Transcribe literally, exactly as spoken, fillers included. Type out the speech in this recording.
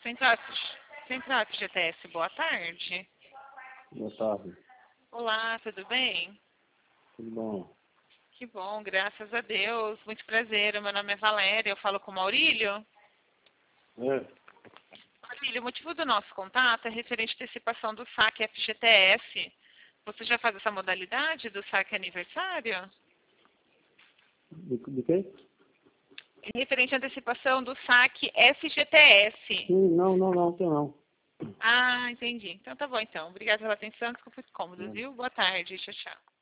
Central, Central F G T S, boa tarde. Boa tarde. Olá, tudo bem? Tudo bom? Que bom, graças a Deus. Muito prazer, meu nome é Valéria, eu falo com o Maurílio. É, Maurílio, o motivo do nosso contato é referente à antecipação do saque F G T S. Você já faz essa modalidade do saque aniversário? de, de quem? É referente à antecipação do saque F G T S. Sim, não, não, não, tem não. Ah, entendi. Então tá bom, então. Obrigada pela atenção, desculpa os cômodos, Não. viu? Boa tarde, tchau, tchau.